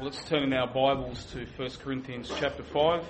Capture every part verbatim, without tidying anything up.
Let's turn in our Bibles to First Corinthians chapter five.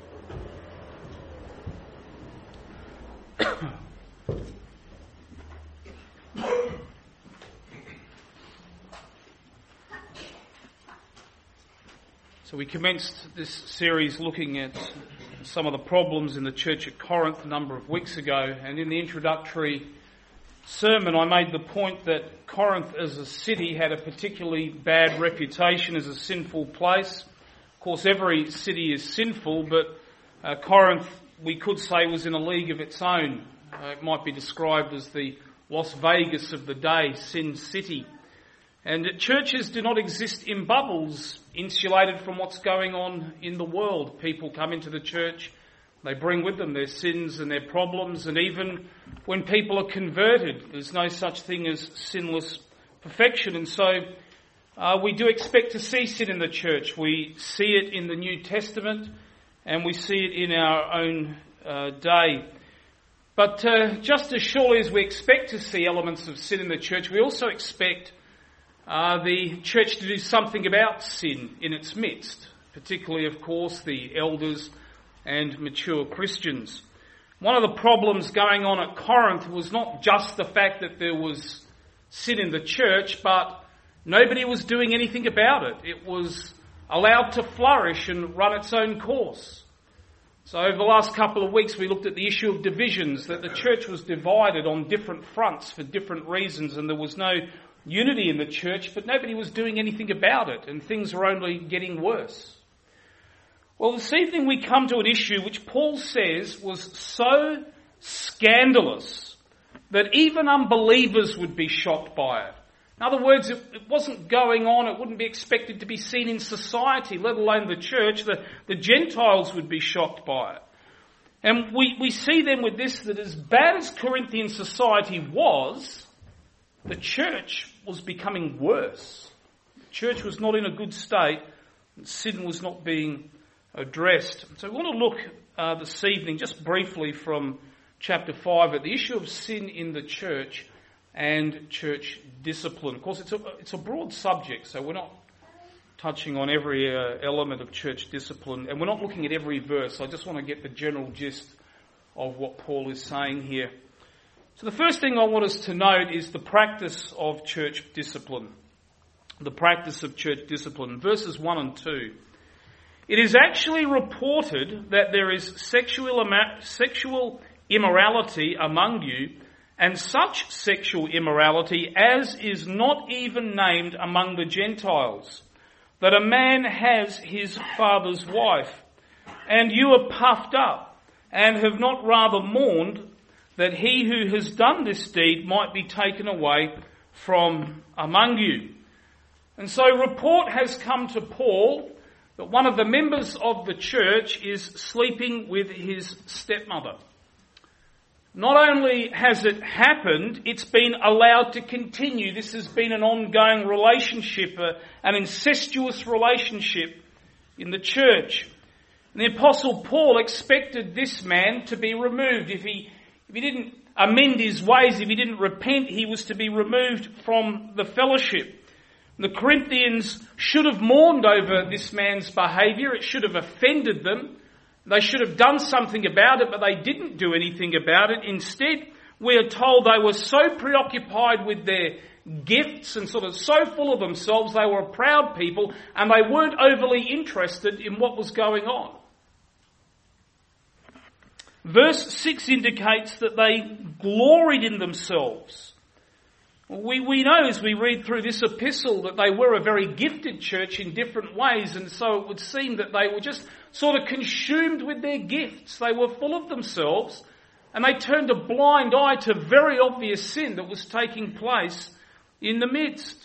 So we commenced this series looking at some of the problems in the church at Corinth a number of weeks ago, and in the introductory sermon I made the point that Corinth as a city had a particularly bad reputation as a sinful place. Of course, every city is sinful, but uh, Corinth, we could say, was in a league of its own. Uh, it might be described as the Las Vegas of the day, Sin City. And churches do not exist in bubbles, insulated from what's going on in the world. People come into the church, they bring with them their sins and their problems, and even when people are converted, there's no such thing as sinless perfection. And so uh, we do expect to see sin in the church. We see it in the New Testament, and we see it in our own uh, day. But uh, just as surely as we expect to see elements of sin in the church, we also expect uh, the church to do something about sin in its midst, particularly, of course, the elders and mature Christians. One of the problems going on at Corinth was not just the fact that there was sin in the church, but nobody was doing anything about it. It was allowed to flourish and run its own course. So over the last couple of weeks we looked at the issue of divisions, that the church was divided on different fronts for different reasons, and there was no unity in the church, but nobody was doing anything about it, and things were only getting worse. Well, this evening we come to an issue which Paul says was so scandalous that even unbelievers would be shocked by it. In other words, it, it wasn't going on, it wouldn't be expected to be seen in society, let alone the church. The, the Gentiles would be shocked by it. And we, we see then with this that as bad as Corinthian society was, the church was becoming worse. The church was not in a good state, and sin was not being addressed. So we want to look uh, this evening just briefly from chapter five at the issue of sin in the church and church discipline. Of course, it's a, it's a broad subject, so we're not touching on every uh, element of church discipline, and we're not looking at every verse. I just want to get the general gist of what Paul is saying here. So the first thing I want us to note is the practice of church discipline. The practice of church discipline. Verses one and two. It is actually reported that there is sexual, sexual immorality among you, and such sexual immorality as is not even named among the Gentiles, that a man has his father's wife, and you are puffed up, and have not rather mourned that he who has done this deed might be taken away from among you. And so report has come to Paul that one of the members of the church is sleeping with his stepmother. Not only has it happened, it's been allowed to continue. This has been an ongoing relationship, uh, an incestuous relationship in the church. And the Apostle Paul expected this man to be removed. If he, if he didn't amend his ways, if he didn't repent, he was to be removed from the fellowship. The Corinthians should have mourned over this man's behaviour. It should have offended them. They should have done something about it, but they didn't do anything about it. Instead, we are told they were so preoccupied with their gifts and sort of so full of themselves, they were a proud people, and they weren't overly interested in what was going on. Verse six indicates that they gloried in themselves. We, we know as we read through this epistle that they were a very gifted church in different ways, and so it would seem that they were just sort of consumed with their gifts. They were full of themselves, and they turned a blind eye to very obvious sin that was taking place in the midst.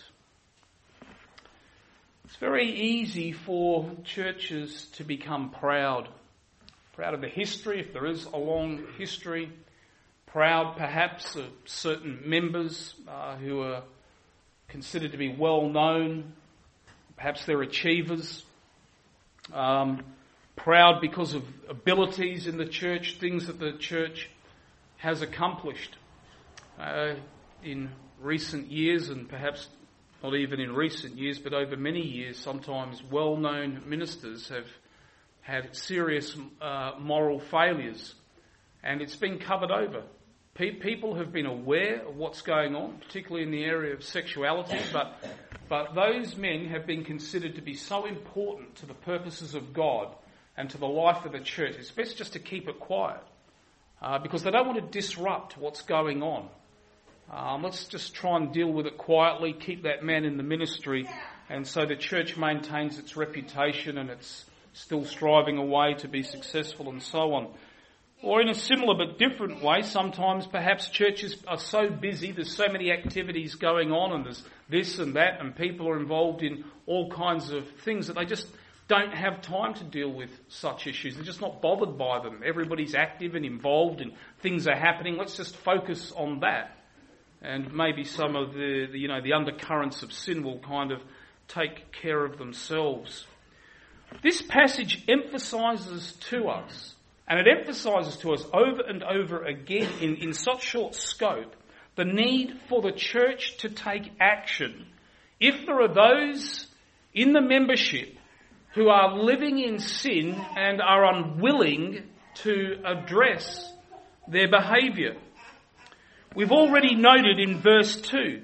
It's very easy for churches to become proud. Proud of the history, if there is a long history. Proud, perhaps, of certain members uh, who are considered to be well known. Perhaps they're achievers. Um, proud because of abilities in the church, things that the church has accomplished uh, in recent years and perhaps not even in recent years, but over many years, sometimes well-known ministers have had serious uh, moral failures, and it's been covered over. Pe- people have been aware of what's going on, particularly in the area of sexuality, but but those men have been considered to be so important to the purposes of God and to the life of the church. It's best just to keep it quiet uh, because they don't want to disrupt what's going on. Um, let's just try and deal with it quietly, keep that man in the ministry, and so the church maintains its reputation and it's still striving away to be successful and so on. Or in a similar but different way, sometimes perhaps churches are so busy, there's so many activities going on and there's this and that and people are involved in all kinds of things that they just don't have time to deal with such issues. They're just not bothered by them. Everybody's active and involved and things are happening. Let's just focus on that. And maybe some of the, the you know, the undercurrents of sin will kind of take care of themselves. This passage emphasises to us, and it emphasises to us over and over again in, in such short scope, the need for the church to take action if there are those in the membership who are living in sin and are unwilling to address their behaviour. We've already noted in verse two,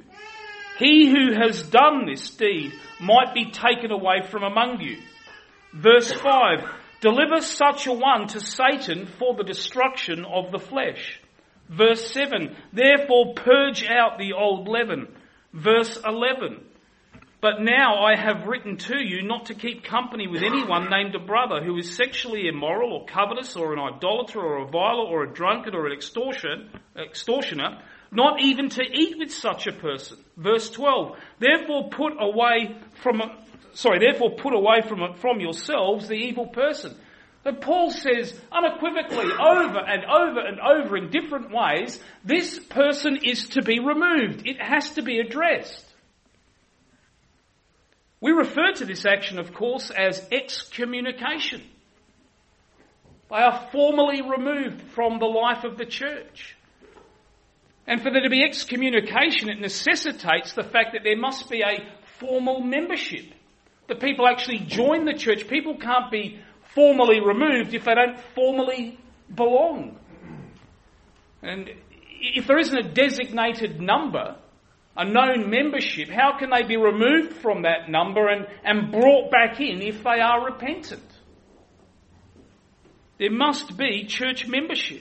he who has done this deed might be taken away from among you. Verse five, deliver such a one to Satan for the destruction of the flesh. Verse seven, therefore purge out the old leaven. Verse eleven, but now I have written to you not to keep company with anyone named a brother who is sexually immoral or covetous or an idolater or a viler or a drunkard or an extortion, extortioner, not even to eat with such a person. Verse twelve, therefore put away from Sorry, therefore put away from, from yourselves the evil person. But Paul says unequivocally over and over and over in different ways, this person is to be removed. It has to be addressed. We refer to this action, of course, as excommunication. They are formally removed from the life of the church. And for there to be excommunication, it necessitates the fact that there must be a formal membership. The people actually join the church. People can't be formally removed if they don't formally belong. And if there isn't a designated number, a known membership, how can they be removed from that number and, and brought back in if they are repentant? There must be church membership.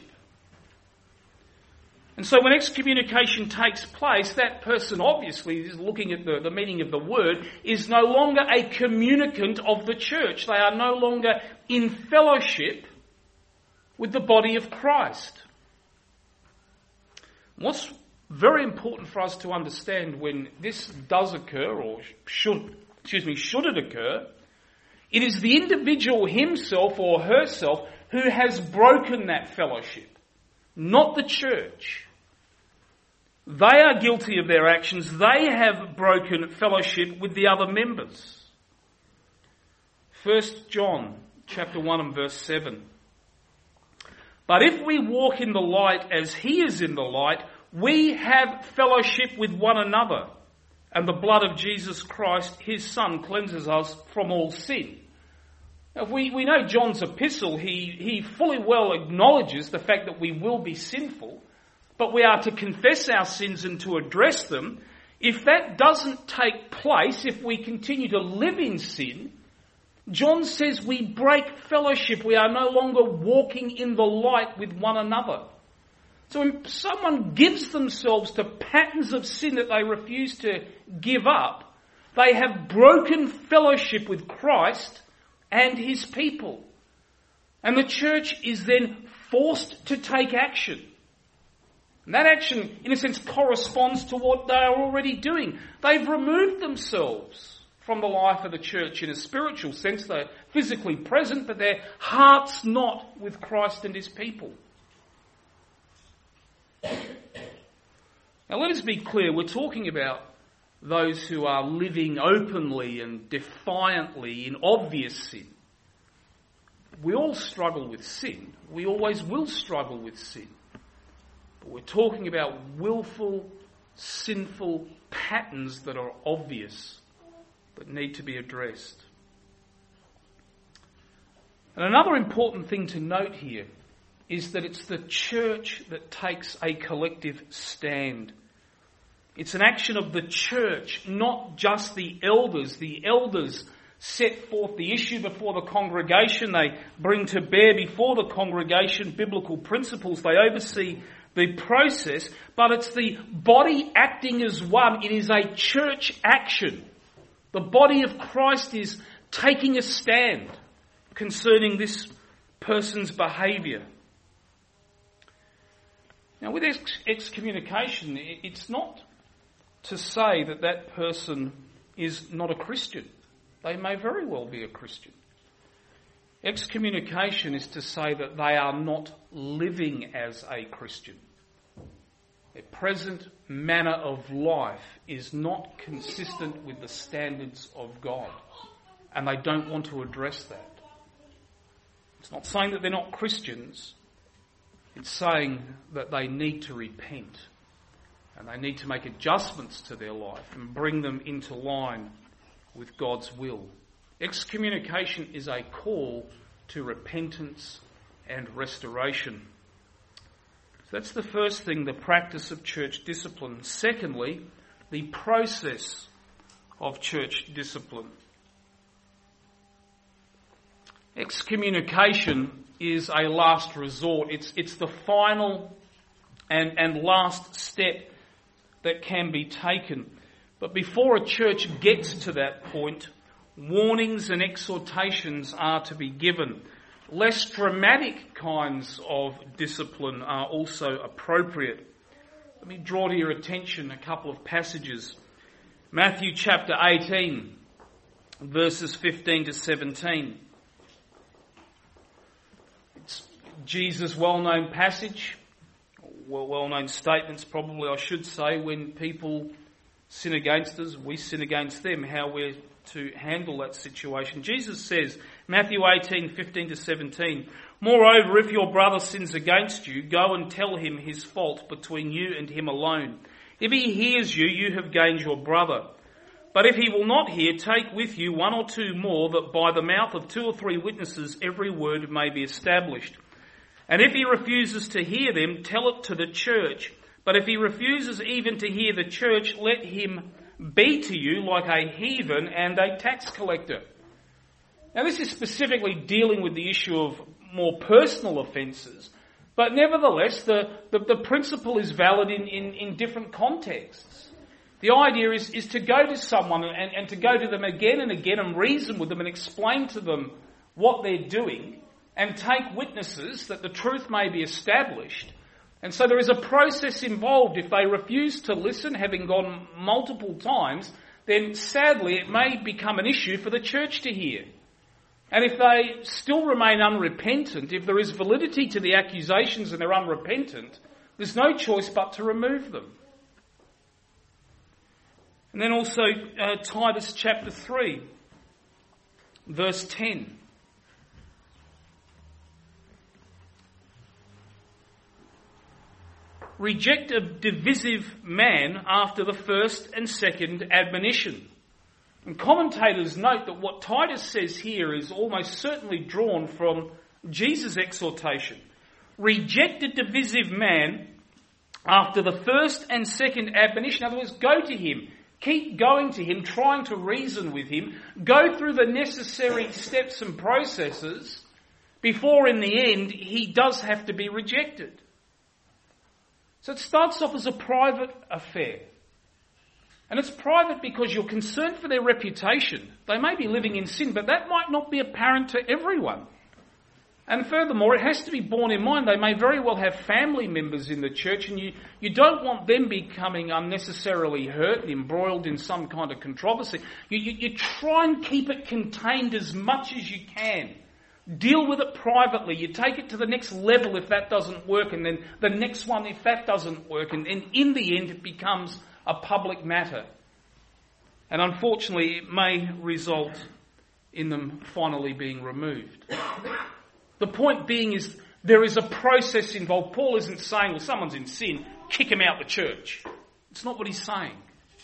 And so when excommunication takes place, that person obviously is looking at the, the meaning of the word, is no longer a communicant of the church. They are no longer in fellowship with the body of Christ. What's very important for us to understand when this does occur, or should, excuse me, should it occur, it is the individual himself or herself who has broken that fellowship, not the church. They are guilty of their actions. They have broken fellowship with the other members. First John chapter one and verse seven. But if we walk in the light as he is in the light, we have fellowship with one another, and the blood of Jesus Christ, his Son, cleanses us from all sin. Now, if we, we know John's epistle, he, he fully well acknowledges the fact that we will be sinful, but we are to confess our sins and to address them. If that doesn't take place, if we continue to live in sin, John says we break fellowship. We are no longer walking in the light with one another. So when someone gives themselves to patterns of sin that they refuse to give up, they have broken fellowship with Christ and his people. And the church is then forced to take action. And that action, in a sense, corresponds to what they are already doing. They've removed themselves from the life of the church in a spiritual sense. They're physically present, but their heart's not with Christ and his people. Now let us be clear, we're talking about those who are living openly and defiantly in obvious sin. We all struggle with sin. We always will struggle with sin. But we're talking about willful, sinful patterns that are obvious, that need to be addressed. And another important thing to note here is that it's the church that takes a collective stand. It's an action of the church, not just the elders. The elders set forth the issue before the congregation. They bring to bear before the congregation biblical principles. They oversee the process, but it's the body acting as one. It is a church action. The body of Christ is taking a stand concerning this person's behaviour. Now, with ex- excommunication, it's not to say that that person is not a Christian. They may very well be a Christian. Excommunication is to say that they are not living as a Christian. Their present manner of life is not consistent with the standards of God, and they don't want to address that. It's not saying that they're not Christians. It's saying that they need to repent, and they need to make adjustments to their life and bring them into line with God's will. Excommunication is a call to repentance and restoration. So that's the first thing, the practice of church discipline. Secondly, the process of church discipline. Excommunication is a last resort. It's, it's the final and, and last step that can be taken. But before a church gets to that point, warnings and exhortations are to be given. Less dramatic kinds of discipline are also appropriate. Let me draw to your attention a couple of passages. Matthew chapter eighteen, verses fifteen to seventeen. It's Jesus' well-known passage, well, well-known statements probably I should say, when people sin against us, we sin against them, how we're to handle that situation. Jesus says, Matthew eighteen, fifteen to seventeen, "Moreover, if your brother sins against you, go and tell him his fault between you and him alone. If he hears you, you have gained your brother. But if he will not hear, take with you one or two more, that by the mouth of two or three witnesses every word may be established. And if he refuses to hear them, tell it to the church. But if he refuses even to hear the church, let him be to you like a heathen and a tax collector." Now, this is specifically dealing with the issue of more personal offences, but nevertheless, the, the, the principle is valid in, in, in different contexts. The idea is, is to go to someone and, and to go to them again and again and reason with them and explain to them what they're doing and take witnesses that the truth may be established. And so there is a process involved. If they refuse to listen, having gone multiple times, then sadly it may become an issue for the church to hear. And if they still remain unrepentant, if there is validity to the accusations and they're unrepentant, there's no choice but to remove them. And then also uh, Titus chapter three, verse ten. "Reject a divisive man after the first and second admonition." And commentators note that what Titus says here is almost certainly drawn from Jesus' exhortation. Reject a divisive man after the first and second admonition. In other words, go to him. Keep going to him, trying to reason with him. Go through the necessary steps and processes before in the end he does have to be rejected. So it starts off as a private affair. And it's private because you're concerned for their reputation. They may be living in sin, but that might not be apparent to everyone. And furthermore, it has to be borne in mind they may very well have family members in the church, and you, you don't want them becoming unnecessarily hurt and embroiled in some kind of controversy. You, you, you try and keep it contained as much as you can. Deal with it privately. You take it to the next level if that doesn't work, and then the next one if that doesn't work. And, and in the end, it becomes a public matter. And unfortunately, it may result in them finally being removed. The point being is there is a process involved. Paul isn't saying, well, someone's in sin, kick him out the church. It's not what he's saying.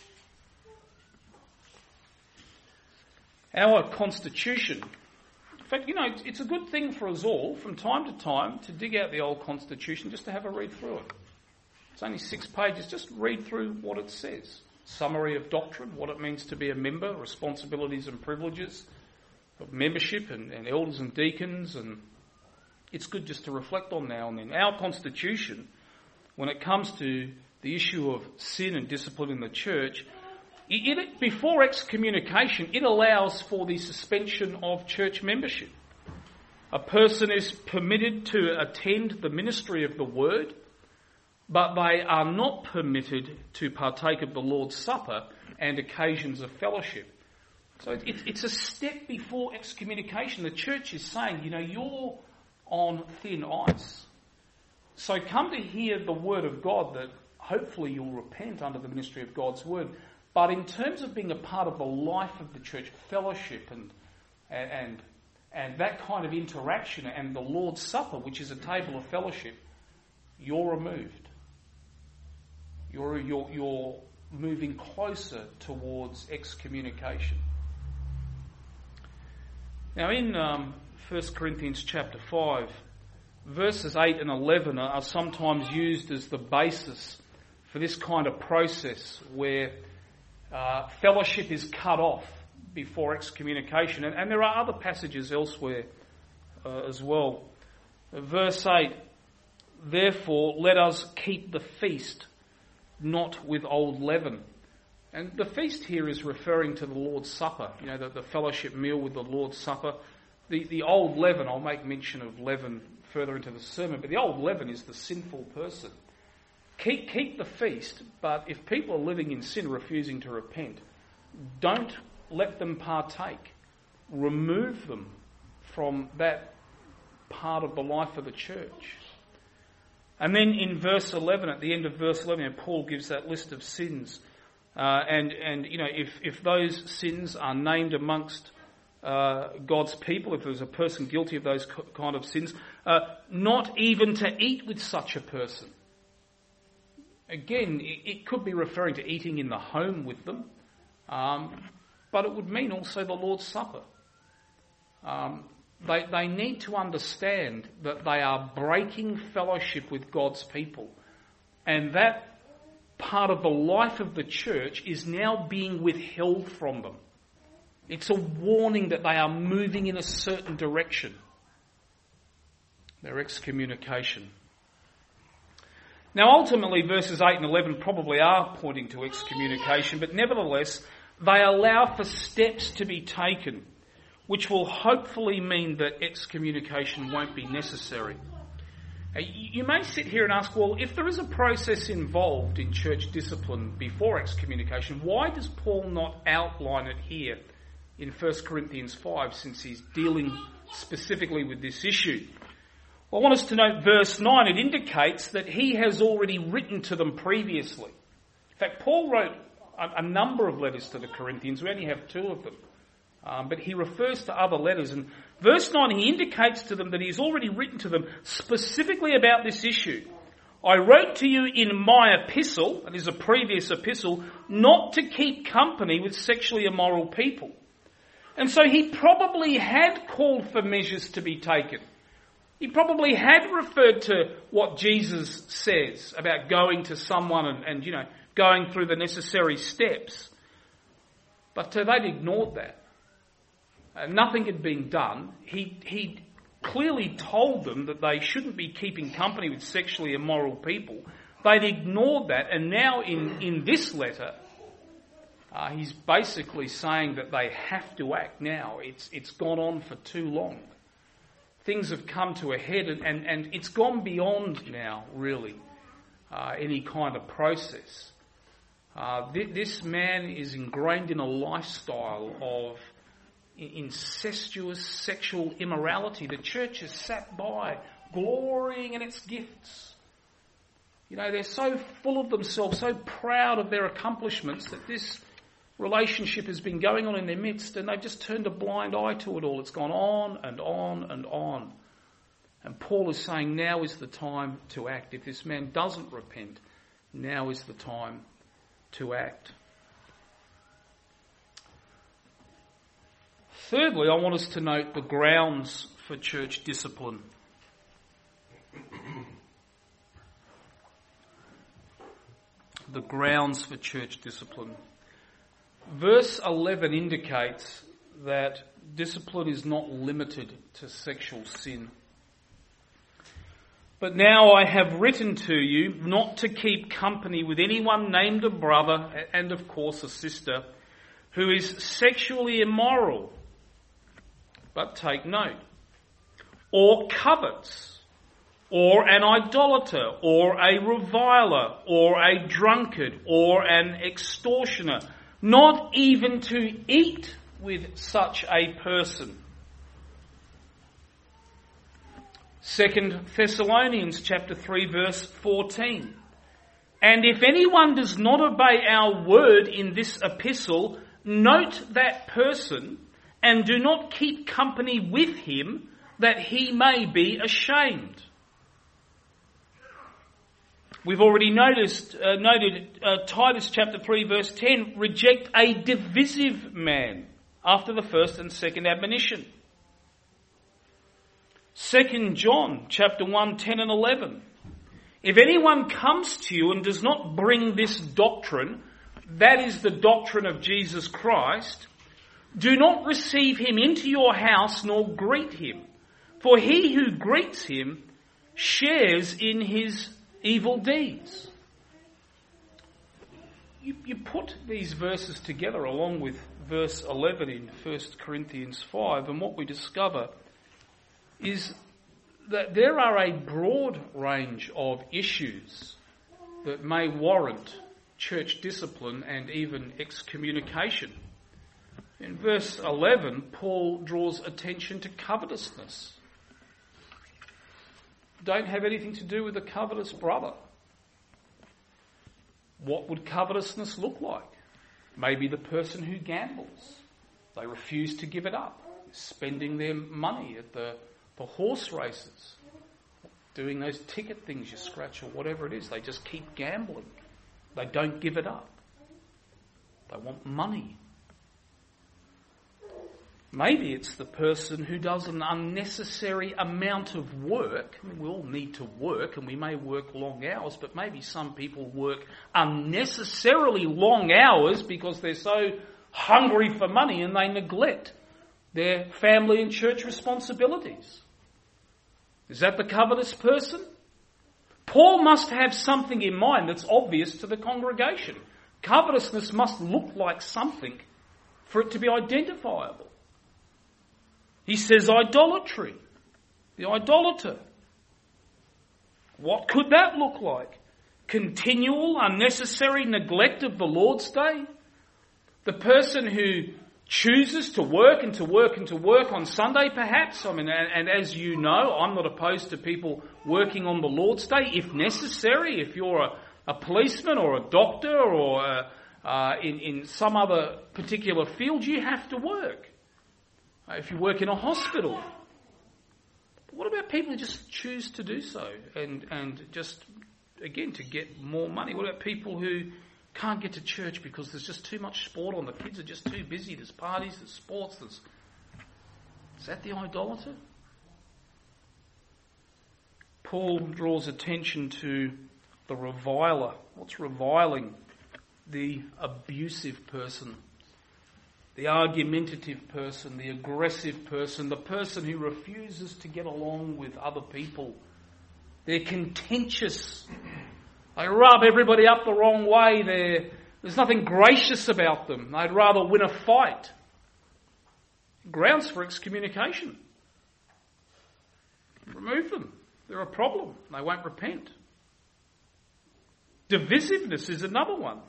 Our constitution, in fact, you know, it's a good thing for us all from time to time to dig out the old constitution just to have a read through it. It's only six pages. Just read through what it says. Summary of doctrine, what it means to be a member, responsibilities and privileges of membership and, and elders and deacons. And it's good just to reflect on now and then. Our constitution, when it comes to the issue of sin and discipline in the church, it, it, before excommunication, it allows for the suspension of church membership. A person is permitted to attend the ministry of the word, but they are not permitted to partake of the Lord's Supper and occasions of fellowship. So it, it's a step before excommunication. The church is saying, you know, you're on thin ice. So come to hear the word of God that hopefully you'll repent under the ministry of God's word. But in terms of being a part of the life of the church, fellowship and and and that kind of interaction and the Lord's Supper, which is a table of fellowship, you're removed. You're, you're, you're moving closer towards excommunication. Now in um, First Corinthians chapter five, verses eight and eleven are, are sometimes used as the basis for this kind of process where uh, fellowship is cut off before excommunication. And, and there are other passages elsewhere uh, as well. Verse eight, therefore let us keep the feast, not with old leaven. And the feast here is referring to the Lord's Supper, you know, the, the fellowship meal with the Lord's Supper. The, the old leaven, I'll make mention of leaven further into the sermon, but the old leaven is the sinful person. Keep, keep the feast, but if people are living in sin, refusing to repent, don't let them partake. Remove them from that part of the life of the church. And then in verse eleven, at the end of verse eleven, Paul gives that list of sins. Uh, and, and, you know, if, if those sins are named amongst uh, God's people, if there's a person guilty of those kind of sins, uh, not even to eat with such a person. Again, it, it could be referring to eating in the home with them, um, but it would mean also the Lord's Supper. Um, They, they need to understand that they are breaking fellowship with God's people. And that part of the life of the church is now being withheld from them. It's a warning that they are moving in a certain direction. Their excommunication. Now ultimately verses eight and eleven probably are pointing to excommunication, but nevertheless they allow for steps to be taken which will hopefully mean that excommunication won't be necessary. You may sit here and ask, well, if there is a process involved in church discipline before excommunication, why does Paul not outline it here in First Corinthians five, since he's dealing specifically with this issue? Well, I want us to note verse nine. It indicates that he has already written to them previously. In fact, Paul wrote a, a number of letters to the Corinthians. We only have two of them. Um, but he refers to other letters. And verse nine, he indicates to them that he's already written to them specifically about this issue. I wrote to you in my epistle, that is a previous epistle, not to keep company with sexually immoral people. And so he probably had called for measures to be taken. He probably had referred to what Jesus says about going to someone and, and you know, going through the necessary steps. But uh, they'd ignored that. Uh, nothing had been done. He he clearly told them that they shouldn't be keeping company with sexually immoral people. They'd ignored that, and now in, in this letter, uh, he's basically saying that they have to act now. It's it's gone on for too long. Things have come to a head, and, and, and it's gone beyond now, really, uh, any kind of process. Uh, th- this man is ingrained in a lifestyle of incestuous sexual immorality. The church has sat by, glorying in its gifts. You know, they're so full of themselves, so proud of their accomplishments, that this relationship has been going on in their midst, and they've just turned a blind eye to it all. It's gone on and on and on. And Paul is saying now is the time to act. If this man doesn't repent, now is the time to act. Thirdly, I want us to note the grounds for church discipline. The grounds for church discipline. Verse eleven indicates that discipline is not limited to sexual sin. But now I have written to you not to keep company with anyone named a brother, and of course a sister, who is sexually immoral. But take note, or covets, or an idolater, or a reviler, or a drunkard, or an extortioner, not even to eat with such a person. Second Thessalonians chapter three verse fourteen. And if anyone does not obey our word in this epistle, note that person and do not keep company with him, that he may be ashamed. We've already noticed, uh, noted uh, Titus chapter three verse ten, reject a divisive man after the first and second admonition. Second John chapter one, ten and eleven. If anyone comes to you and does not bring this doctrine, that is the doctrine of Jesus Christ, do not receive him into your house nor greet him. For he who greets him shares in his evil deeds. You, you put these verses together along with verse eleven in First Corinthians five, and what we discover is that there are a broad range of issues that may warrant church discipline and even excommunication. In verse eleven, Paul draws attention to covetousness. Don't have anything to do with a covetous brother. What would covetousness look like? Maybe the person who gambles. They refuse to give it up, spending their money at the, the horse races, doing those ticket things you scratch or whatever it is. They just keep gambling. They don't give it up. They want money. Maybe it's the person who does an unnecessary amount of work. I mean, we all need to work and we may work long hours, but maybe some people work unnecessarily long hours because they're so hungry for money and they neglect their family and church responsibilities. Is that the covetous person? Paul must have something in mind that's obvious to the congregation. Covetousness must look like something for it to be identifiable. He says idolatry, the idolater. What could that look like? Continual, unnecessary neglect of the Lord's Day? The person who chooses to work and to work and to work on Sunday perhaps? I mean, and, and as you know, I'm not opposed to people working on the Lord's Day if necessary. If you're a, a policeman or a doctor or a, uh, in, in some other particular field, you have to work. If you work in a hospital. But what about people who just choose to do so and, and just, again, to get more money? What about people who can't get to church because there's just too much sport on, the kids are just too busy, there's parties, there's sports, there's... Is that the idolater? Paul draws attention to the reviler. What's reviling? The abusive person. The argumentative person, the aggressive person, the person who refuses to get along with other people. They're contentious. They rub everybody up the wrong way. They're, there's nothing gracious about them. They'd rather win a fight. Grounds for excommunication. Remove them. They're a problem. They won't repent. Divisiveness is another one.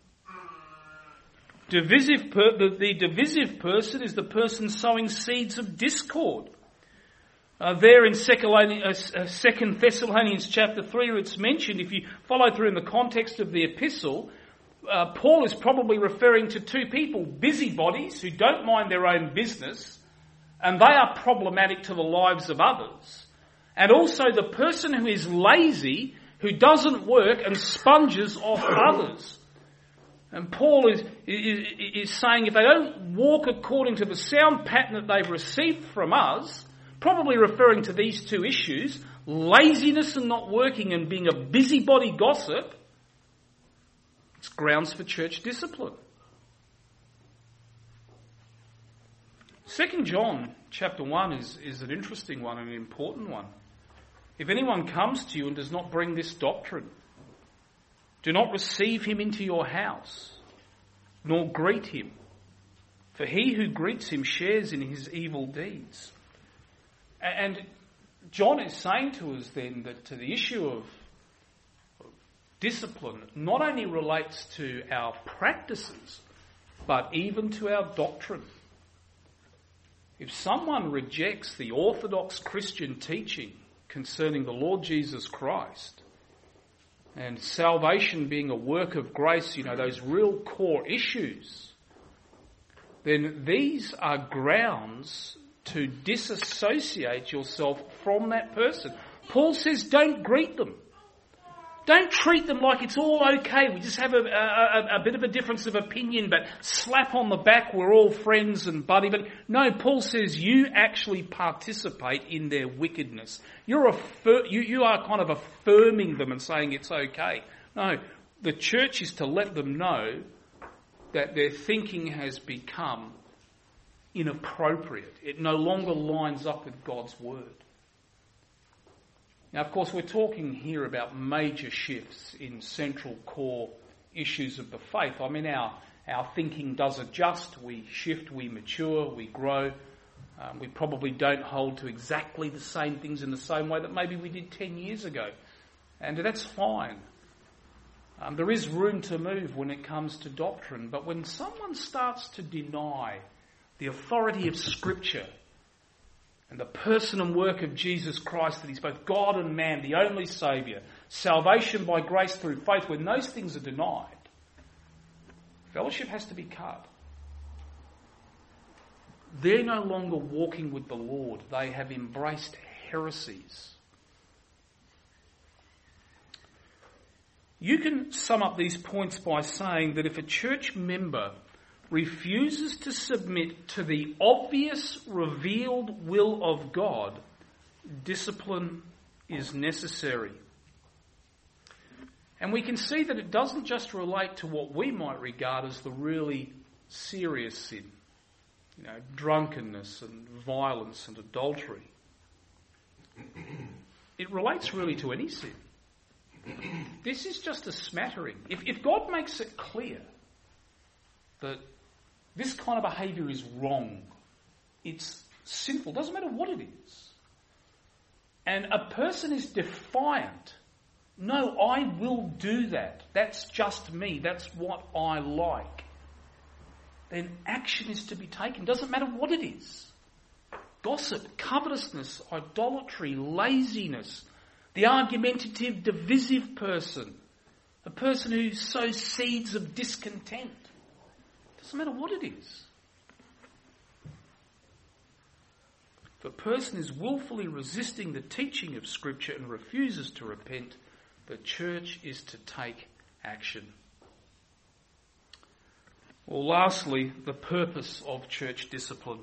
Divisive per, the, the divisive person is the person sowing seeds of discord. Uh, there in Second Thessalonians chapter three, it's mentioned, if you follow through in the context of the epistle, uh, Paul is probably referring to two people, busybodies who don't mind their own business, and they are problematic to the lives of others. And also the person who is lazy, who doesn't work and sponges off others. And Paul is, is, is saying if they don't walk according to the sound pattern that they've received from us, probably referring to these two issues, laziness and not working and being a busybody gossip, it's grounds for church discipline. Second John chapter one is, is an interesting one and an important one. If anyone comes to you and does not bring this doctrine, do not receive him into your house, nor greet him, for he who greets him shares in his evil deeds. And John is saying to us then that to the issue of discipline not only relates to our practices, but even to our doctrine. If someone rejects the orthodox Christian teaching concerning the Lord Jesus Christ, and salvation being a work of grace, you know, those real core issues, then these are grounds to disassociate yourself from that person. Paul says don't greet them. Don't treat them like it's all okay. We just have a, a, a bit of a difference of opinion, but slap on the back, we're all friends and buddy. But no, Paul says you actually participate in their wickedness. You're affir- you, you are kind of affirming them and saying it's okay. No, the church is to let them know that their thinking has become inappropriate. It no longer lines up with God's word. Now, of course, we're talking here about major shifts in central core issues of the faith. I mean, our, our thinking does adjust. We shift, we mature, we grow. Um, we probably don't hold to exactly the same things in the same way that maybe we did ten years ago. And that's fine. Um, there is room to move when it comes to doctrine. But when someone starts to deny the authority of Scripture and the person and work of Jesus Christ, that he's both God and man, the only Saviour, salvation by grace through faith, when those things are denied, fellowship has to be cut. They're no longer walking with the Lord. They have embraced heresies. You can sum up these points by saying that if a church member refuses to submit to the obvious revealed will of God, discipline is necessary. And we can see that it doesn't just relate to what we might regard as the really serious sin, you know, drunkenness and violence and adultery. It relates really to any sin. This is just a smattering. If, if God makes it clear that this kind of behaviour is wrong, it's sinful, doesn't matter what it is, and a person is defiant, no, I will do that, that's just me, that's what I like, then action is to be taken, doesn't matter what it is. Gossip, covetousness, idolatry, laziness, the argumentative, divisive person, a person who sows seeds of discontent. Doesn't matter what it is. If a person is willfully resisting the teaching of Scripture and refuses to repent, the church is to take action. Well, lastly, the purpose of church discipline.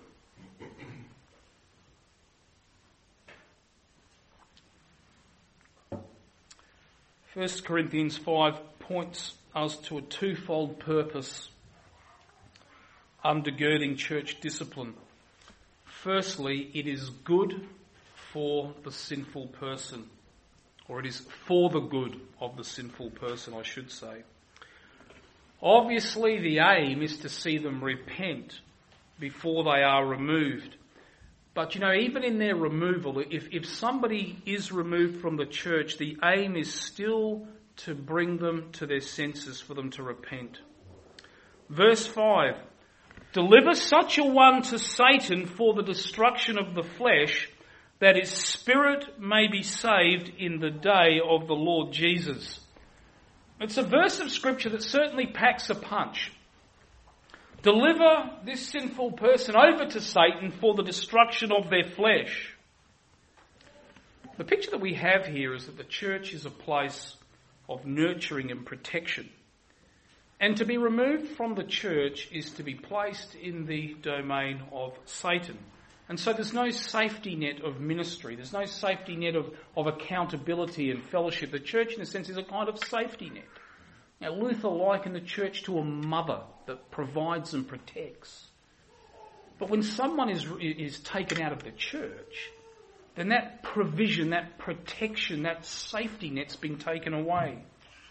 First Corinthians five points us to a twofold purpose undergirding church discipline. Firstly, it is good for the sinful person, or it is for the good of the sinful person, I should say. Obviously, the aim is to see them repent before they are removed. But, you know, even in their removal, if, if somebody is removed from the church, the aim is still to bring them to their senses, for them to repent. Verse five, deliver such a one to Satan for the destruction of the flesh, that his spirit may be saved in the day of the Lord Jesus. It's a verse of Scripture that certainly packs a punch. Deliver this sinful person over to Satan for the destruction of their flesh. The picture that we have here is that the church is a place of nurturing and protection. And to be removed from the church is to be placed in the domain of Satan. And so there's no safety net of ministry. There's no safety net of, of accountability and fellowship. The church, in a sense, is a kind of safety net. Now, Luther likened the church to a mother that provides and protects. But when someone is, is taken out of the church, then that provision, that protection, that safety net's been taken away.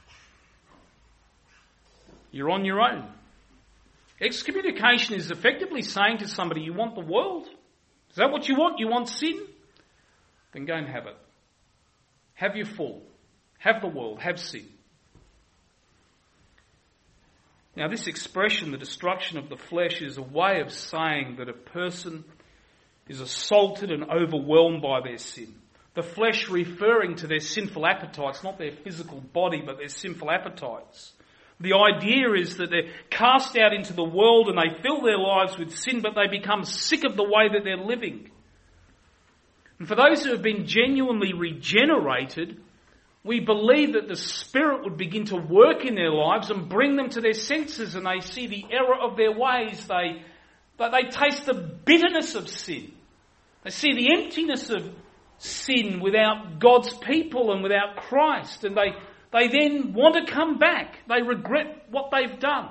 You're on your own. Excommunication is effectively saying to somebody, you want the world? Is that what you want? You want sin? Then go and have it. Have your full. Have the world. Have sin. Now, this expression, the destruction of the flesh, is a way of saying that a person is assaulted and overwhelmed by their sin. The flesh referring to their sinful appetites, not their physical body, but their sinful appetites. The idea is that they're cast out into the world and they fill their lives with sin, but they become sick of the way that they're living. And for those who have been genuinely regenerated, we believe that the Spirit would begin to work in their lives and bring them to their senses, and they see the error of their ways. They, but they taste the bitterness of sin. They see the emptiness of sin without God's people and without Christ, and they They then want to come back. They regret what they've done.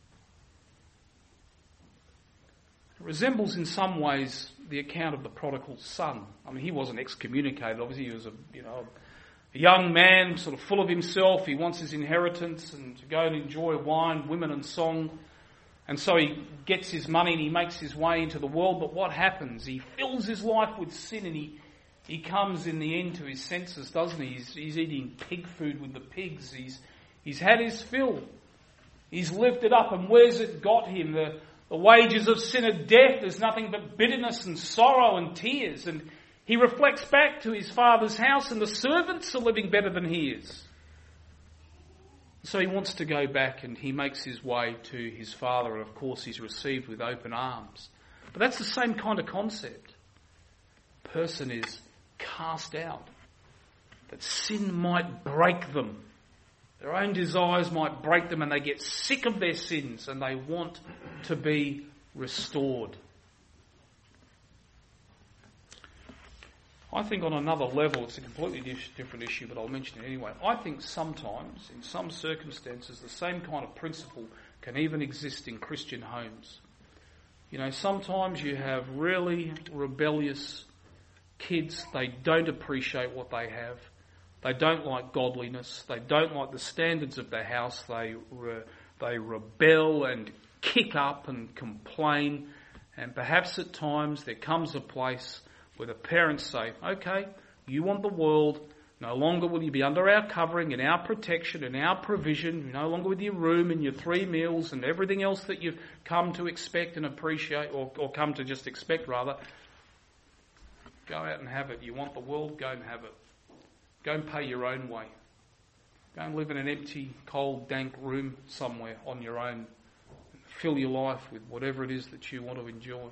It resembles in some ways the account of the prodigal son. I mean, he wasn't excommunicated. Obviously, he was a you know a young man, sort of full of himself. He wants his inheritance and to go and enjoy wine, women and song. And so he gets his money and he makes his way into the world. But what happens? He fills his life with sin, and he He comes in the end to his senses, doesn't he? He's, he's eating pig food with the pigs. He's, he's had his fill. He's lived it up. And where's it got him? The, the wages of sin are death. There's nothing but bitterness and sorrow and tears. And he reflects back to his father's house, and the servants are living better than he is. So he wants to go back, and he makes his way to his father. And of course he's received with open arms. But that's the same kind of concept. Person is cast out, that sin might break them. Their own desires might break them, and they get sick of their sins and they want to be restored. I think on another level, it's a completely different issue, but I'll mention it anyway. I think sometimes, in some circumstances, the same kind of principle can even exist in Christian homes. You know, sometimes you have really rebellious kids. They don't appreciate what they have. They don't like godliness. They don't like the standards of the house. They re- they rebel and kick up and complain. And perhaps at times there comes a place where the parents say, okay, you want the world. No longer will you be under our covering and our protection and our provision. No longer with your room and your three meals and everything else that you've come to expect and appreciate, or, or come to just expect rather. Go out and have it. You want the world? Go and have it. Go and pay your own way. Go and live in an empty, cold, dank room somewhere on your own. Fill your life with whatever it is that you want to enjoy.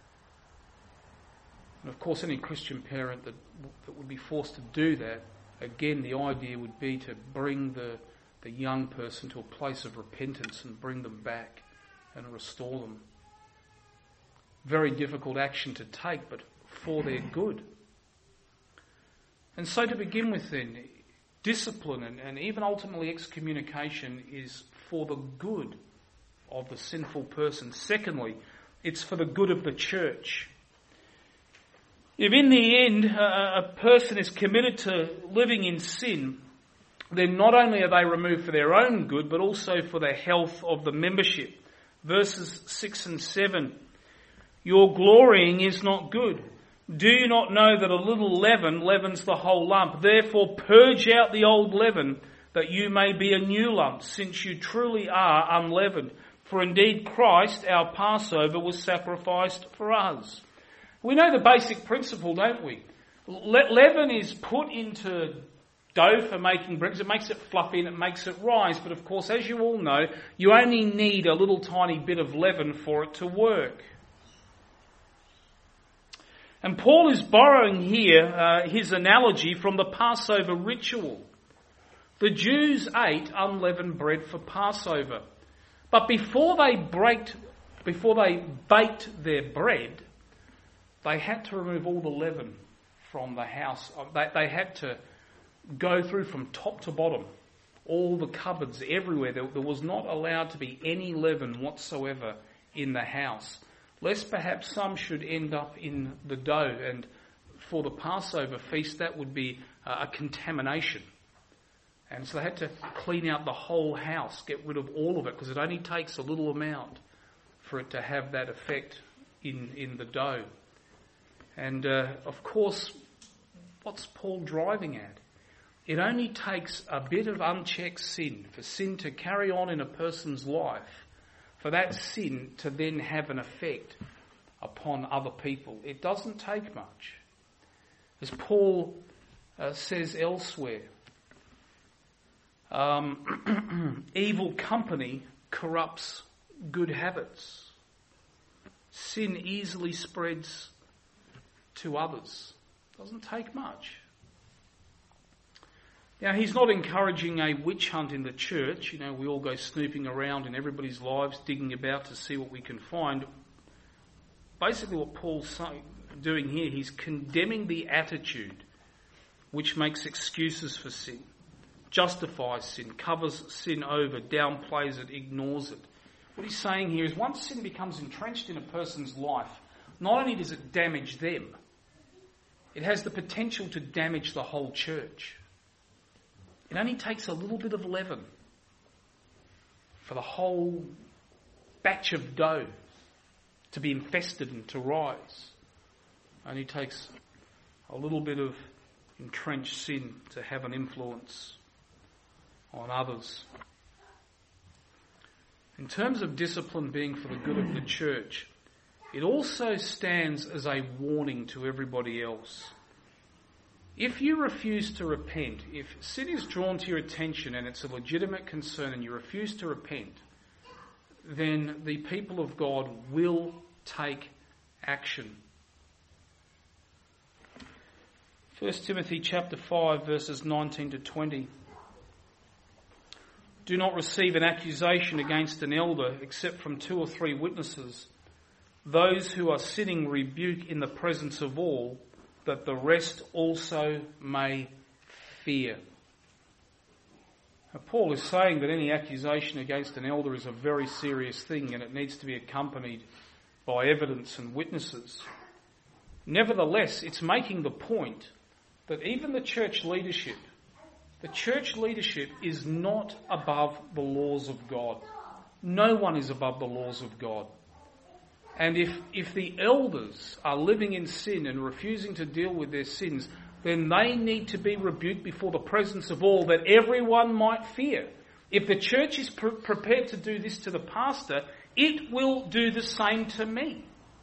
And of course, any Christian parent that, that would be forced to do that, again, the idea would be to bring the, the young person to a place of repentance and bring them back and restore them. Very difficult action to take, but for their good. And so to begin with then, discipline and, and even ultimately excommunication is for the good of the sinful person. Secondly, it's for the good of the church. If in the end a, a person is committed to living in sin, then not only are they removed for their own good, but also for the health of the membership. Verses six and seven, your glorying is not good. Do you not know that a little leaven leavens the whole lump? Therefore purge out the old leaven, that you may be a new lump, since you truly are unleavened. For indeed Christ, our Passover, was sacrificed for us. We know the basic principle, don't we? Le- leaven is put into dough for making bricks. It makes it fluffy and it makes it rise. But of course, as you all know, you only need a little tiny bit of leaven for it to work. And Paul is borrowing here uh, his analogy from the Passover ritual. The Jews ate unleavened bread for Passover. But before they baked, before they baked their bread, they had to remove all the leaven from the house. They, they had to go through from top to bottom, all the cupboards everywhere. There, there was not allowed to be any leaven whatsoever in the house, lest perhaps some should end up in the dough, and for the Passover feast that would be uh, a contamination. And so they had to clean out the whole house, get rid of all of it, because it only takes a little amount for it to have that effect in, in the dough. And uh, of course, what's Paul driving at? It only takes a bit of unchecked sin, for sin to carry on in a person's life, for that sin to then have an effect upon other people. It doesn't take much. As Paul uh, says elsewhere, um, evil company corrupts good habits. Sin easily spreads to others. Doesn't take much. Now, he's not encouraging a witch hunt in the church. You know, we all go snooping around in everybody's lives, digging about to see what we can find. Basically what Paul's saying, doing here, he's condemning the attitude which makes excuses for sin, justifies sin, covers sin over, downplays it, ignores it. What he's saying here is once sin becomes entrenched in a person's life, not only does it damage them, it has the potential to damage the whole church. It only takes a little bit of leaven for the whole batch of dough to be infested and to rise. It only takes a little bit of entrenched sin to have an influence on others. In terms of discipline being for the good of the church, it also stands as a warning to everybody else. If you refuse to repent, if sin is drawn to your attention and it's a legitimate concern and you refuse to repent, then the people of God will take action. First Timothy chapter five verses nineteen to twenty. Do not receive an accusation against an elder except from two or three witnesses. Those who are sinning rebuke in the presence of all, that the rest also may fear. Now, Paul is saying that any accusation against an elder is a very serious thing and it needs to be accompanied by evidence and witnesses. Nevertheless, it's making the point that even the church leadership, the church leadership is not above the laws of God. No one is above the laws of God. And if, if the elders are living in sin and refusing to deal with their sins, then they need to be rebuked before the presence of all, that everyone might fear. If the church is pre- prepared to do this to the pastor, it will do the same to me.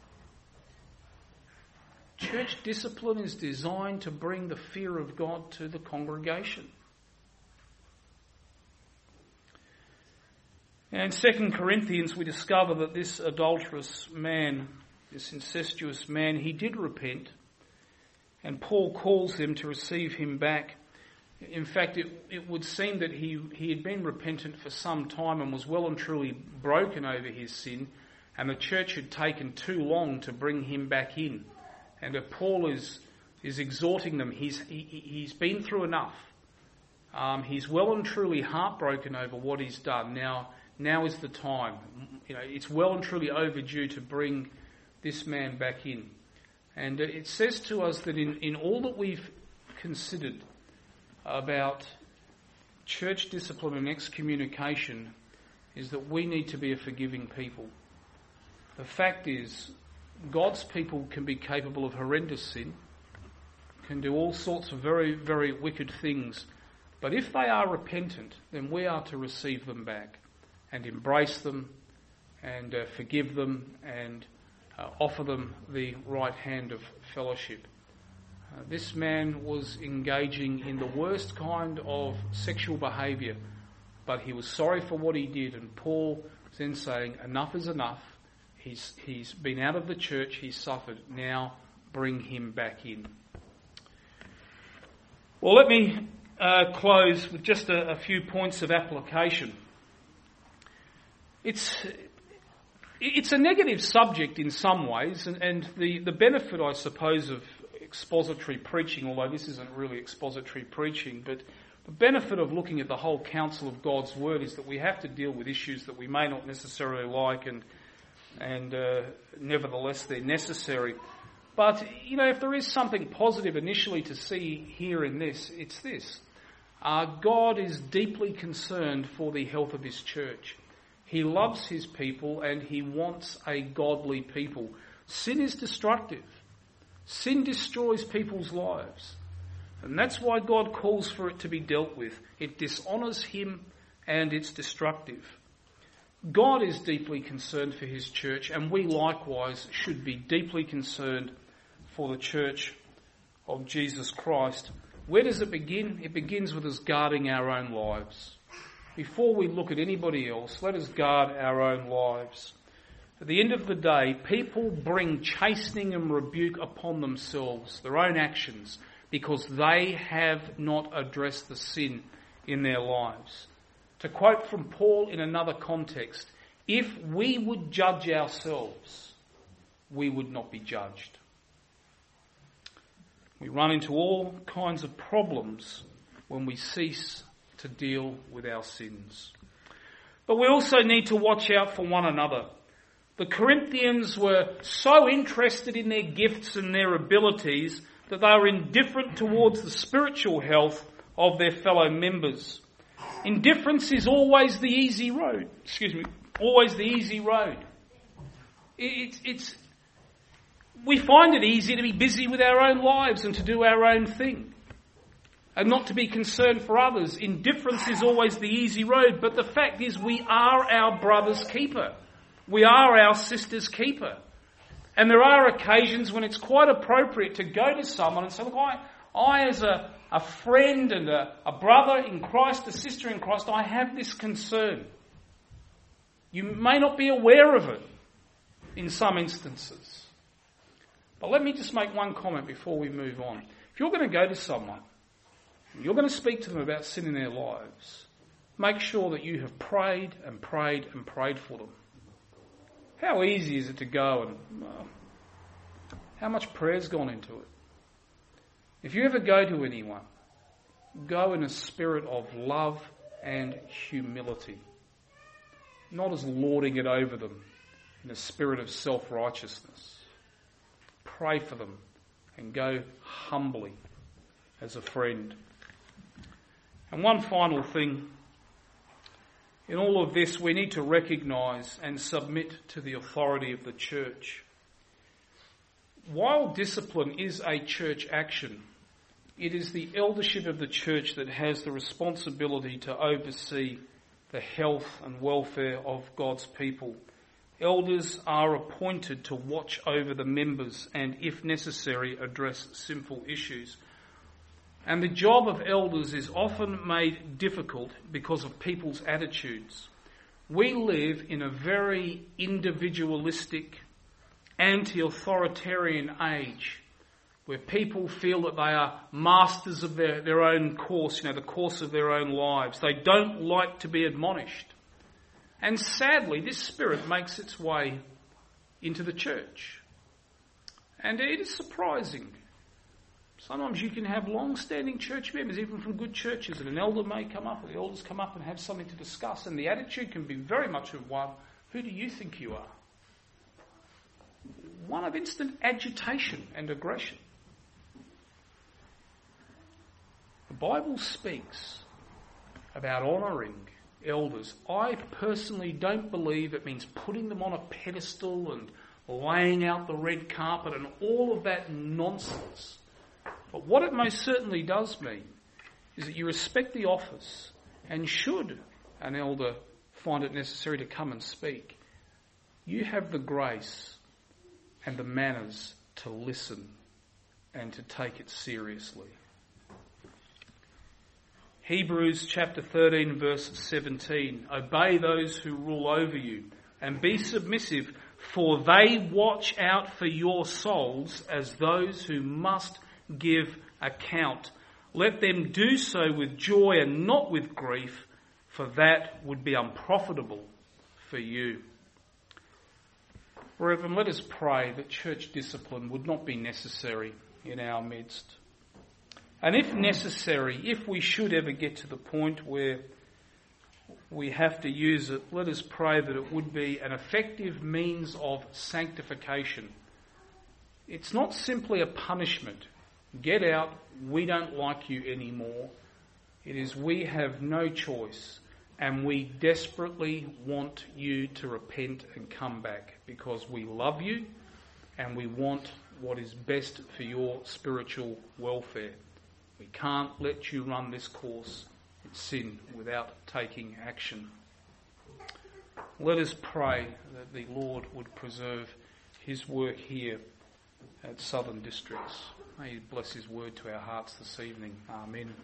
Church discipline is designed to bring the fear of God to the congregation. And in Second Corinthians we discover that this adulterous man, this incestuous man, he did repent, and Paul calls him to receive him back. In fact, it, it would seem that he, he had been repentant for some time and was well and truly broken over his sin, and the church had taken too long to bring him back in. And Paul is is exhorting them. He's he, he's been through enough. Um, he's well and truly heartbroken over what he's done. Now, now is the time. You know, it's well and truly overdue to bring this man back in. And it says to us that in, in all that we've considered about church discipline and excommunication, is that we need to be a forgiving people. The fact is, God's people can be capable of horrendous sin, can do all sorts of very, very wicked things. But if they are repentant, then we are to receive them back and embrace them and uh, forgive them and uh, offer them the right hand of fellowship. Uh, this man was engaging in the worst kind of sexual behaviour, but he was sorry for what he did, and Paul was then saying, enough is enough. He's, he's been out of the church, he's suffered, now bring him back in. Well, let me uh, close with just a, a few points of application. It's it's a negative subject in some ways, and, and the, the benefit, I suppose, of expository preaching, although this isn't really expository preaching, but the benefit of looking at the whole counsel of God's Word is that we have to deal with issues that we may not necessarily like, and and uh, nevertheless they're necessary. But, you know, if there is something positive initially to see here in this, it's this. Uh, God is deeply concerned for the health of his church. He loves his people and he wants a godly people. Sin is destructive. Sin destroys people's lives. And that's why God calls for it to be dealt with. It dishonours him and it's destructive. God is deeply concerned for his church, and we likewise should be deeply concerned for the church of Jesus Christ. Where does it begin? It begins with us guarding our own lives. Before we look at anybody else, let us guard our own lives. At the end of the day, people bring chastening and rebuke upon themselves, their own actions, because they have not addressed the sin in their lives. To quote from Paul in another context, if we would judge ourselves, we would not be judged. We run into all kinds of problems when we cease to deal with our sins. But we also need to watch out for one another. The Corinthians were so interested in their gifts and their abilities that they were indifferent towards the spiritual health of their fellow members. Indifference is always the easy road. Excuse me, always the easy road. It's, it's, we find it easy to be busy with our own lives and to do our own thing and not to be concerned for others. Indifference is always the easy road, but the fact is we are our brother's keeper. We are our sister's keeper. And there are occasions when it's quite appropriate to go to someone and say, look, I, I as a, a friend and a, a brother in Christ, a sister in Christ, I have this concern. You may not be aware of it in some instances. But let me just make one comment before we move on. If you're going to go to someone, you're going to speak to them about sin in their lives, make sure that you have prayed and prayed and prayed for them. How easy is it to go and well, how much prayer's gone into it? If you ever go to anyone, go in a spirit of love and humility, not as lording it over them in a spirit of self-righteousness. Pray for them and go humbly as a friend. And one final thing. In all of this, we need to recognise and submit to the authority of the church. While discipline is a church action, it is the eldership of the church that has the responsibility to oversee the health and welfare of God's people. Elders are appointed to watch over the members and, if necessary, address sinful issues. And the job of elders is often made difficult because of people's attitudes. We live in a very individualistic, anti-authoritarian age where people feel that they are masters of their, their own course, you know, the course of their own lives. They don't like to be admonished. And sadly, this spirit makes its way into the church. And it is surprising. Sometimes you can have long-standing church members, even from good churches, and an elder may come up, or the elders come up and have something to discuss, and the attitude can be very much of one, who do you think you are? One of instant agitation and aggression. The Bible speaks about honouring elders. I personally don't believe it means putting them on a pedestal and laying out the red carpet and all of that nonsense. But what it most certainly does mean is that you respect the office, and should an elder find it necessary to come and speak, you have the grace and the manners to listen and to take it seriously. Hebrews chapter thirteen verse seventeen, obey those who rule over you and be submissive, for they watch out for your souls as those who must give account. Let them do so with joy and not with grief, for that would be unprofitable for you. Brethren, let us pray that church discipline would not be necessary in our midst. And if necessary, if we should ever get to the point where we have to use it, let us pray that it would be an effective means of sanctification. It's not simply a punishment. Get out, we don't like you anymore. It is we have no choice, and we desperately want you to repent and come back because we love you and we want what is best for your spiritual welfare. We can't let you run this course in sin without taking action. Let us pray that the Lord would preserve his work here at Southern Districts. May he bless his word to our hearts this evening. Amen.